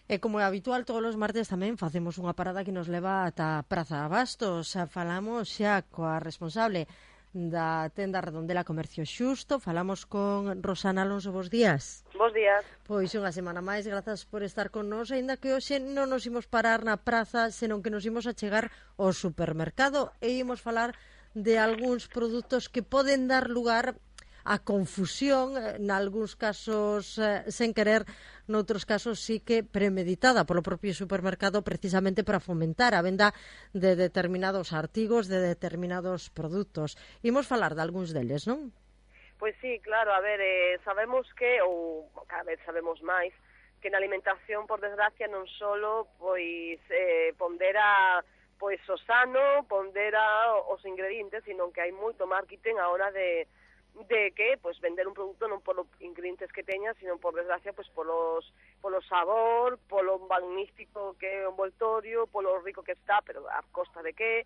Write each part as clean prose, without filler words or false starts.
E como é habitual, todos os martes tamén facemos unha parada que nos leva ata Praza Abastos. Falamos xa coa responsable da tenda Redondela Comercio Xusto. Falamos con Rosana Alonso. Bos días. Bos días. Pois unha semana máis, grazas por estar con nós, aínda que hoxe non nos imos parar na praza, senón que nos imos a chegar ao supermercado e imos falar de algúns produtos que poden dar lugar a confusión, nalgúns casos sen querer, noutros casos sí que premeditada polo propio supermercado, precisamente para fomentar a venda de determinados artigos, de determinados produtos. Imos falar de algúns deles, non? Pois sí, claro, a ver, sabemos que, ou cada vez sabemos máis, que na alimentación, por desgracia, non solo pois pondera pois o sano, pondera os ingredientes, sino que hai moito marketing a hora de que pois vender un produto non polos ingredientes que teña, sino por desgracia pois polo sabor, polo magnífico que é o envoltorio, polo rico que está, pero a costa de que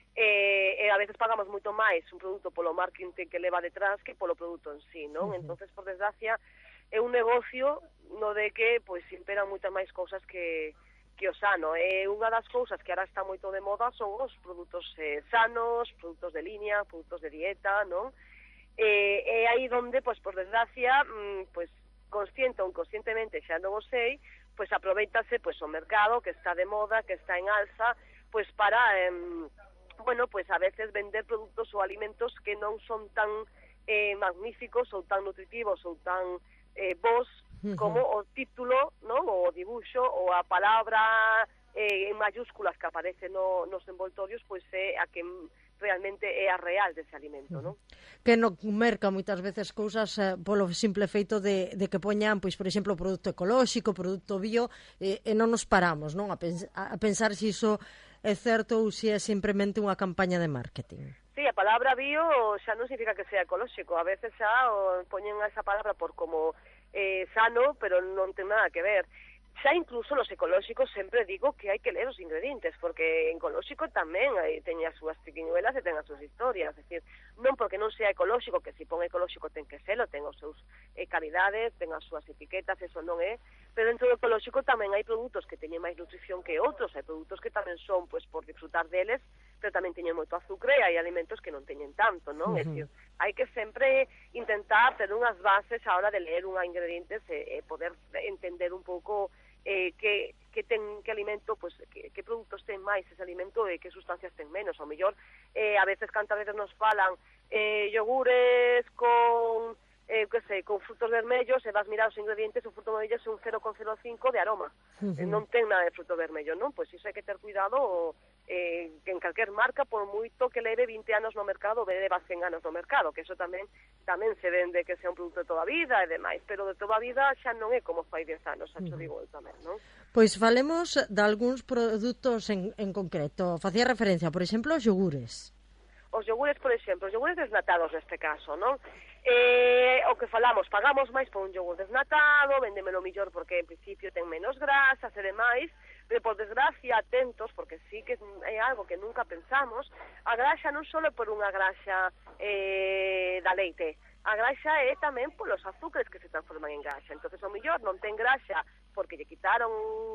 a veces pagamos moito máis un produto polo marketing que leva detrás que polo produto en sí, non? Entonces, por desgracia, é un negocio no de que pois imperan moitas máis cousas que o sano. Unha das cousas que ahora está moito de moda son os produtos sanos, produtos de liña, produtos de dieta, non? É aí onde, pois, por desgracia, pois, consciente ou inconscientemente, xa non o sei, pois aproveitase pois o mercado que está de moda, que está en alza, pois para, bueno, pois a veces vender produtos ou alimentos que non son tan magníficos ou tan nutritivos ou tan bons como o título, non? O dibuixo ou a palabra en mayúsculas que aparece nos envoltorios, pois é a que realmente é a real dese alimento, non? Que no merca moitas veces cousas polo simple feito de que poñan, pois, por exemplo, produto ecolóxico, produto bio, e non nos paramos, non? A pensar se iso é certo ou se é simplemente unha campaña de marketing. Sí, a palabra bio xa non significa que sea ecolóxico, a veces xa poñen esa palabra por como sano, pero non ten nada que ver. Xa incluso los ecolóxicos sempre digo que hai que ler os ingredientes, porque en ecolóxico tamén teña as súas triquiñuelas e ten as súas historias, é dicir, non porque non sea ecolóxico, que se pon ecolóxico ten que selo, ten os seus calidades, ten as súas etiquetas, eso non é, pero dentro do ecolóxico tamén hai produtos que teñen máis nutrición que outros, hai produtos que tamén son, pois, por disfrutar deles, pero tamén teñen moito azúcar e hai alimentos que non teñen tanto, non? É dicir, hai que sempre intentar ter unhas bases a hora de ler unha ingredientes e poder entender un pouco que alimento, pues, que produtos ten máis ese alimento e que sustancias ten menos. Ao mellor, a veces, cantas veces nos falan yogures con con frutos vermellos, e vas mirar os ingredientes, o fruto vermello é un 0,05 de aroma. Non ten nada de fruto vermello, non? Pois iso hai que ter cuidado que en calquer marca, por moito que leve 20 anos no mercado, leva 100 anos no mercado, que eso tamén se vende que sea un produto de toda a vida e demais, pero de toda a vida xa non é como fai 10 anos, xa xo digo eu tamén, non? Pois falemos de algúns produtos en concreto. Facía referencia, por exemplo, aos yogures. Os yogures, por exemplo, os yogures desnatados neste caso, non? O que falamos, pagamos máis por un yogur desnatado, vendémelo millor porque en principio ten menos grasas e demais, pero por desgracia atentos, porque sí que é algo que nunca pensamos, a graxa non só é por unha graxa da leite, a graxa é tamén polos azúcares que se transforman en graxa. Entonces, ao mellor non ten graxa porque lle quitaron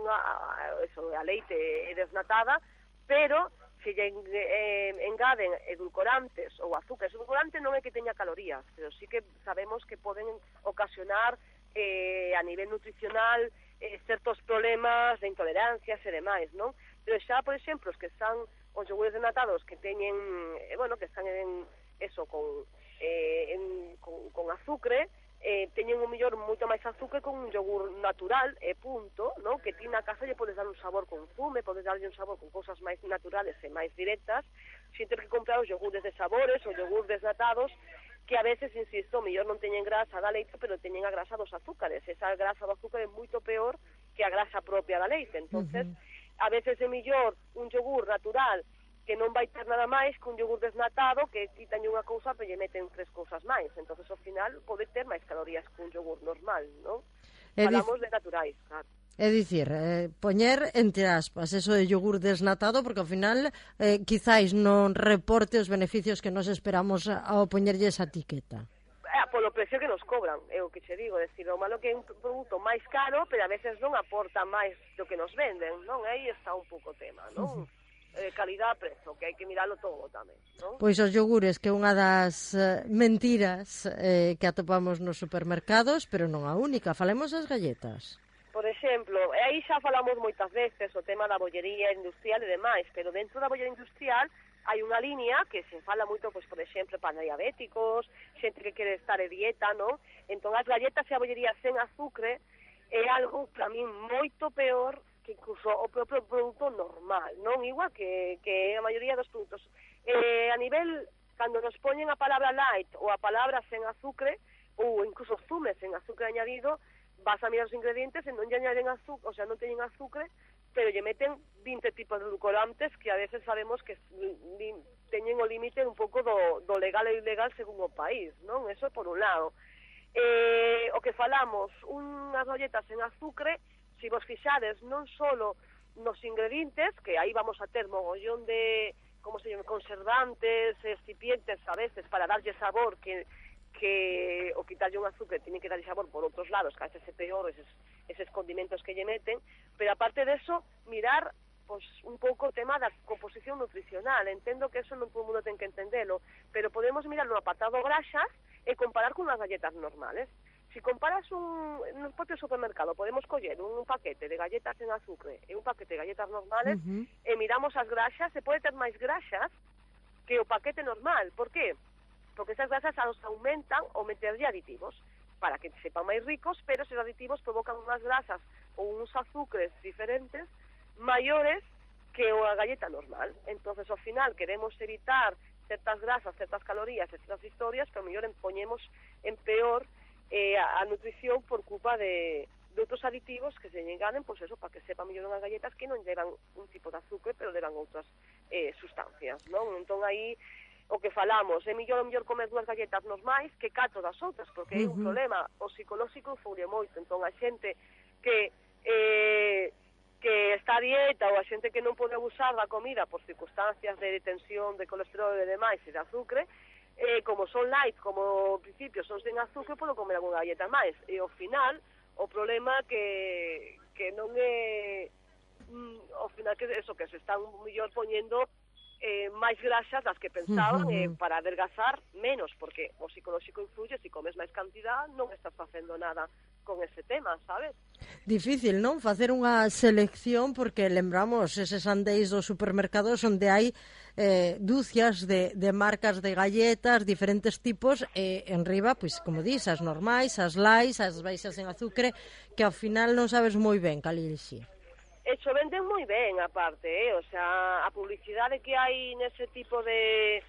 a leite desnatada, pero se lle engaden edulcorantes ou azúcares. Edulcorante non é que teña calorías, pero sí que sabemos que poden ocasionar a nivel nutricional certos problemas de intolerancias e demais, non? Pero xa, por exemplo, os que están os yogures desnatados que teñen, bueno, que están en eso, con azúcar, teñen un millor moito máis azúcar con un yogur natural, punto, non? Que ti na casa lle podes dar un sabor con zume, podes darlle un sabor con cousas máis naturales e máis directas, sin ter que comprar os yogures de sabores ou yogures desnatados, que a veces, insisto, mellor non teñen grasa da leite, pero teñen a grasa dos azúcares. Esa grasa do azúcar é moito peor que a grasa propia da leite. Entonces, a veces é mellor un yogur natural que non vai ter nada máis que un yogur desnatado que quitan unha cousa pero lle meten 3 cousas máis. Entonces, ao final, pode ter máis calorías que un yogur normal, non? Falamos de naturais, claro. É dicir, poñer entre aspas eso de yogur desnatado, porque ao final quizáis non reporte os beneficios que nos esperamos ao poñerlle esa etiqueta. polo precio que nos cobran, é o que che digo, decir, o malo que é un produto máis caro, pero a veces non aporta máis do que nos venden, non? Aí está un pouco o tema, non? Calidad-prezo, que hai que miralo todo tamén, non? Pois os yogures, que é unha das mentiras que atopamos nos supermercados, pero non a única. Falemos das galletas. Por exemplo, aí xa falamos moitas veces o tema da bollería industrial e demais, pero dentro da bollería industrial hai unha línea que se fala moito, pois, por exemplo, para diabéticos, xente que quere estar de dieta, non? Entón, as galletas e a bollería sen azúcar é algo, para mí, moito peor que incluso o propio produto normal, non? Igual que a maioría dos produtos. A nivel, cando nos poñen a palabra light ou a palabra sen azúcar, ou incluso zumes sen azúcar añadido, vas a mirar os ingredientes e non lle añaden azúcar, o sea, non teñen azúcar, pero lle meten 20 tipos de edulcorantes que a veces sabemos que teñen o límite un pouco do legal e ilegal según o país, non? Eso por un lado. O que falamos, unhas galletas sen azúcar, se vos fixades non só nos ingredientes, que aí vamos a ter mogollón de, como se llama, conservantes, excipientes a veces para darlle sabor, que o quitarlle un azúcar tiene que darlle sabor por outros lados, que a veces é peor eses condimentos que lle meten, pero aparte de eso, mirar pues, un pouco o tema da composición nutricional. Entendo que eso non todo o mundo ten que entendelo, pero podemos mirar no apartado graxas e comparar con unhas galletas normales. Si comparas no propio supermercado, podemos coller un paquete de galletas en azúcar e un paquete de galletas normales, e miramos as graxas, se pode ter máis graxas que o paquete normal. Por qué? Porque esas grasas aumentan o meterlle aditivos para que sepan máis ricos, pero esos aditivos provocan unhas grasas ou uns azúcares diferentes maiores que a galleta normal. Entonces, ao final, queremos evitar certas grasas, certas calorías, certas historias, pero mellor poñemos en peor a nutrición por culpa de outros aditivos que se engaden, pois eso, para que sepan mellor unhas galletas que non llevan un tipo de azúcar, pero llevan outras sustancias, non? Entón, aí, o que falamos, é mellor comer dúas galletas normais que 4 das outras, porque é un problema, o psicolóxico influye moito. Entón, a xente que está a dieta ou a xente que non pode abusar da comida por circunstancias de tensión, de colesterol e demais e de azúcar, como son light, como ao principio son sen azúcar, podo comer alguna galleta máis. E ao final, o problema que non é ao final que eso, que se están mellor poñendo máis grasas das que pensaban para adelgazar menos, porque o psicolóxico influye, se comes máis cantidad non estás facendo nada con ese tema, sabes? Difícil, non? Facer unha selección, porque lembramos eses andeis dos supermercados onde hai dúcias de marcas de galletas, diferentes tipos, e en riba, pois, como dis, as normais, as light, as baixas en azúcar, que ao final non sabes moi ben cal elixir. Eso venden moi ben, aparte, o sea, a publicidade que hai nese tipo de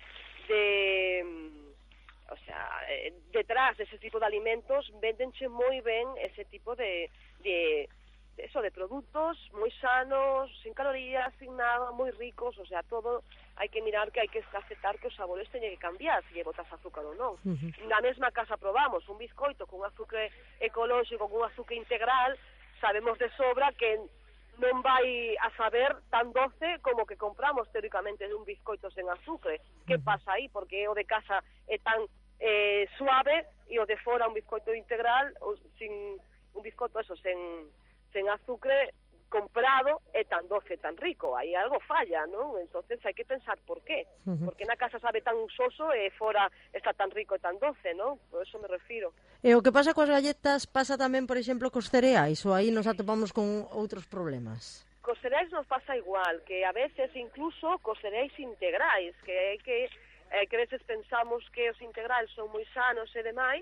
o sea, detrás dese tipo de alimentos, vendenche moi ben ese tipo de produtos moi sanos, sin calorías, sin nada, moi ricos, o sea, todo hai que mirar, que hai que aceptar que os sabores teñen que cambiar, se lle botas azúcar ou non. Na mesma casa probamos un bizcoito con azúcar ecolóxico, con azúcar integral, sabemos de sobra que non vai a saber tan doce como que compramos teóricamente un bizcoito sen azúcar. Que pasa aí? Porque o de casa é tan suave e o de fora un bizcoito integral, un bizcoito eso sen azúcar comprado é tan doce, tan rico. Aí algo falla, non? Entonces hai que pensar por qué. Porque na casa sabe tan soso e fora está tan rico e tan doce, non? Por eso me refiro. E o que pasa coas galletas pasa tamén, por exemplo, cos cereais, ou aí nos atopamos con outros problemas? Cos cereais nos pasa igual, que a veces incluso cos cereais integrais, que veces pensamos que os integrais son moi sanos e demais,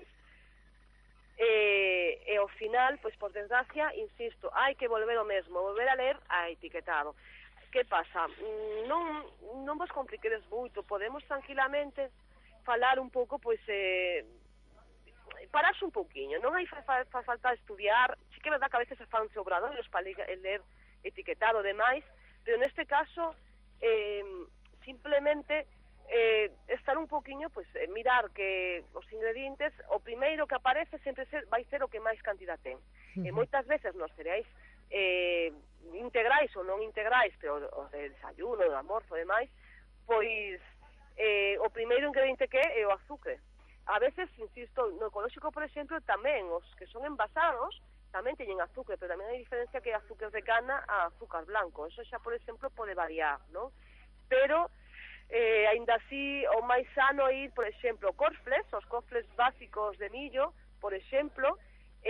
e ao final, pois por desgracia, insisto, hai que volver ao mesmo, volver a ler a etiquetado. Que pasa? Non vos compliquedes moito, podemos tranquilamente falar un pouco, pois, pararse un pouquiño, non hai falta estudiar, sí que é verdad que a veces se fan obradoiros para ler etiquetado e demais, pero neste caso, simplemente estar un poquinho, pues, mirar que os ingredientes, o primeiro que aparece sempre vai ser o que máis cantidad ten. E moitas veces nos cereais integrais ou non integrais, pero os de desayuno, do almorzo e demais, pois o primeiro ingrediente que é o azúcar. a veces, insisto, no ecolóxico, por exemplo, tamén os que son envasados tamén teñen azúcar, pero tamén hai diferencia que azúcar de cana a azúcar blanco. Eso xa, por exemplo, pode variar, ¿no? Pero, aínda así, o máis sano é ir, por exemplo, os cornflakes básicos de millo, por exemplo,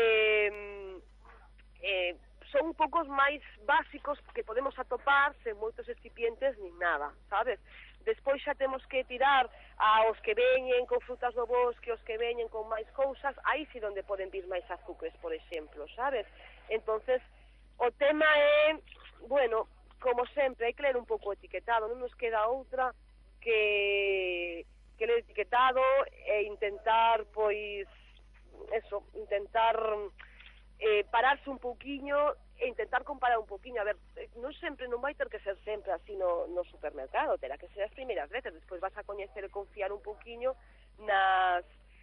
son un pouco máis básicos que podemos atopar sen moitos excipientes nin nada, sabes? Despois xa temos que tirar aos que veñen con frutas do bosque, os que veñen con máis cousas, aí si donde poden vir máis azúcares, por exemplo, sabes? Entonces, o tema é, bueno, como sempre, hai que ler un pouco o etiquetado, non nos queda outra que ler etiquetado e intentar, pois, eso, intentar pararse un pouquiño e intentar comparar un pouquiño. A ver, non vai ter que ser sempre así no supermercado, terá que ser as primeiras veces, despois vas a coñecer e confiar un pouquiño nas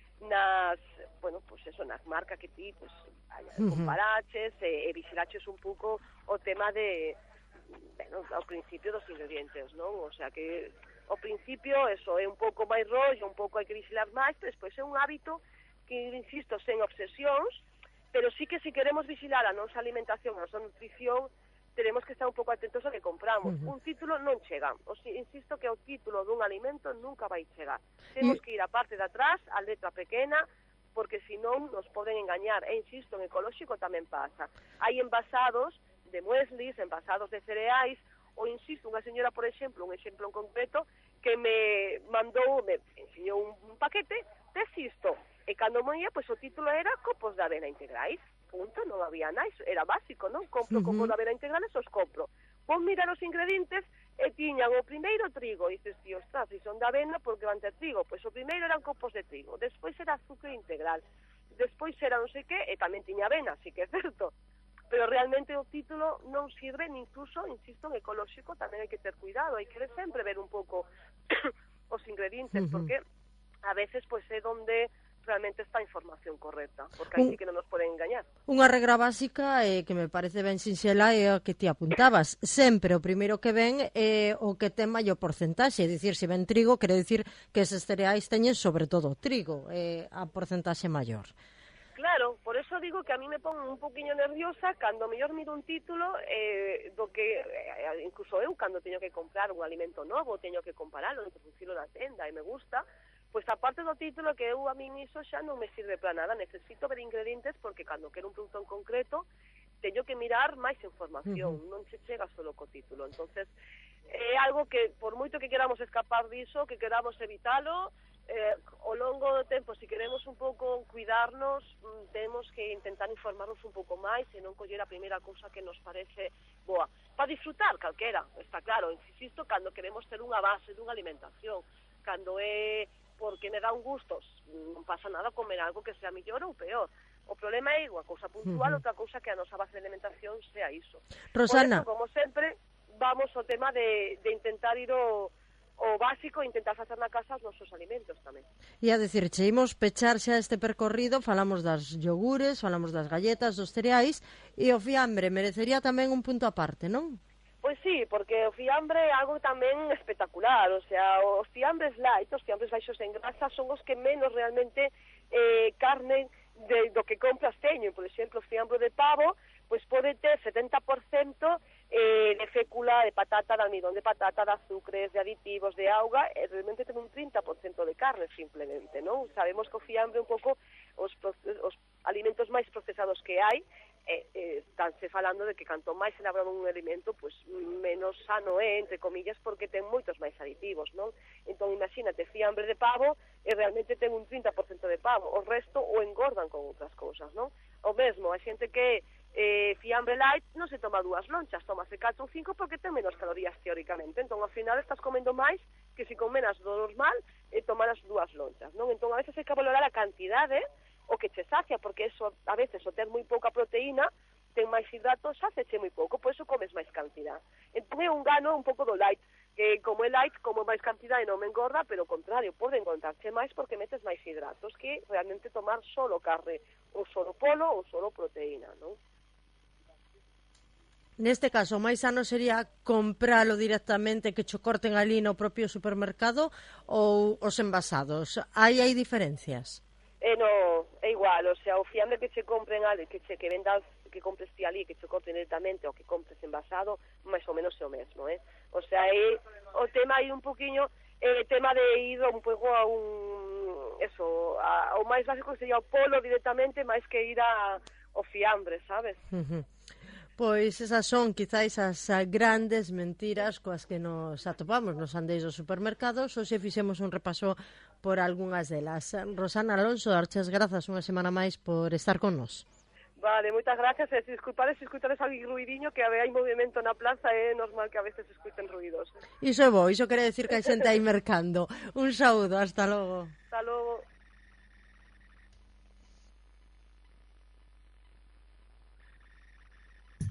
bueno, pues eso, nas marcas que ti pues comparaches e vixilaches un pouco o tema de, bueno, ao principio dos ingredientes, non? O sea que ao principio eso é un pouco máis rollo, un pouco hai que vixilar máis, pero despois é un hábito que, insisto, sen obsesións, pero sí que si queremos vixilar a nosa alimentación, a nosa nutrición, tenemos que estar un pouco atentos ao que compramos. Un título non chega. Insisto que o título dun alimento nunca vai chegar. Temos que ir a parte de atrás, a letra pequena, porque senón nos poden engañar. E insisto, en ecolóxico tamén pasa. Hai envasados de mueslis, envasados de cereais, ou insisto, unha señora, por exemplo, un exemplo en concreto, que me mandou, me enseñou un paquete de xisto, e cando moía, pois o título era copos de avena integrais, punto, non había nada, era básico, non? Compro copos de avena integrales, os compro. Vou mirar os ingredientes e tiñan o primeiro trigo, e dices, tío, ostras, se son de avena, porque van ter trigo? Pois o primeiro eran copos de trigo, despois era azúcar integral, despois era non sei que, e tamén tiña avena, así que é certo. Pero realmente o título non sirve, incluso, insisto, en ecolóxico tamén hai que ter cuidado, hai que sempre ver un pouco os ingredientes, porque a veces pois é donde realmente está a información correcta, porque aí sí que non nos poden engañar. Unha regra básica que me parece ben sinxela é a que ti apuntabas. Sempre o primeiro que ven é o que ten maior porcentaxe, é dicir, se ven trigo, quere dicir que eses cereais teñen sobre todo trigo, a porcentaxe maior. Claro, por eso digo que a mí me pon un poquinho nerviosa cando mellor miro un título do que, incluso eu, cando teño que comprar un alimento novo, teño que compararlo, introducirlo na tenda e me gusta, pois aparte do título que eu a mí iso xa non me sirve para nada, necesito ver ingredientes porque cando quero un produto en concreto teño que mirar máis información, non se chega solo co título. Entonces é algo que por moito que queramos escapar diso, que queramos evitalo, ao longo do tempo, se queremos un pouco cuidarnos, temos que intentar informarnos un pouco máis e non coller a primeira cousa que nos parece boa. Para disfrutar calquera, está claro, insisto, cando queremos ter unha base dunha alimentación, cando é porque me dá un gusto, non pasa nada comer algo que sea mellor ou peor. O problema é unha cousa puntual, outra cousa que a nosa base de alimentación sea iso. Rosana. Por eso, como sempre, vamos ao tema de intentar ir o básico, intentar facer na casa os nosos alimentos tamén. E a dicir, cheimos pechar xa este percorrido, falamos das yogures, falamos das galletas, dos cereais, e o fiambre merecería tamén un punto aparte, non? Pois sí, porque o fiambre é algo tamén espectacular, o sea, os fiambres light, os fiambres baixos en grasa, son os que menos realmente carne do que compras teñen. Por exemplo, o fiambre de pavo, pois pode ter 70% de fécula, de patata, de almidón de patata, de azúcares, de aditivos, de auga, e realmente ten un 30% de carne simplemente, non? Sabemos que o fiambre un pouco os alimentos máis procesados que hai, estánse falando de que canto máis elaborado un alimento, pues menos sano é, entre comillas, porque ten moitos máis aditivos, non? Entón, imagínate, fiambre de pavo e realmente ten un 30% de pavo, o resto o engordan con outras cousas, non? O mesmo, a xente que fiambre light non se toma 2 lonchas, tómase 4 ou 5 porque ten menos calorías teóricamente, entón ao final estás comendo máis que se comeras do normal e tomaras 2 lonchas, non? Entón a veces hai que valorar a cantidade o que che sacia, porque eso a veces o ter moi pouca proteína, ten máis hidratos, sáceche moi pouco, por eso comes máis cantidad. Entón é un gano un pouco do light, que como é light, como máis cantidad e non me engorda, pero ao contrario, pode engordarche máis porque metes máis hidratos que realmente tomar solo carne, ou solo polo, ou solo proteína, non? Neste caso, o máis sano sería compralo directamente, que cho corten ali no propio supermercado, ou os envasados. Hai diferencias? No, é igual, o sea, o fiambre que che compren ali, que vendas, que compres ti ali, que che corten directamente, ou que compres envasado, máis ou menos é o mesmo, O sea, o tema aí un poquinho, tema de ir un pouco a o máis básico sería o polo directamente, máis que ir ao fiambre, sabes? Pois esas son quizáis as grandes mentiras coas que nos atopamos nos andeis dos supermercados. Hoxe fixemos un repaso por algunhas delas. Rosana Alonso, darches grazas unha semana máis por estar con nós. Vale, moitas gracias, e disculpades ali ruidiño, que hai movimento na plaza, é normal que a veces escuiten ruidos. Iso é bo, iso quere decir que hai xente aí mercando. Un saúdo, hasta logo. Hasta logo.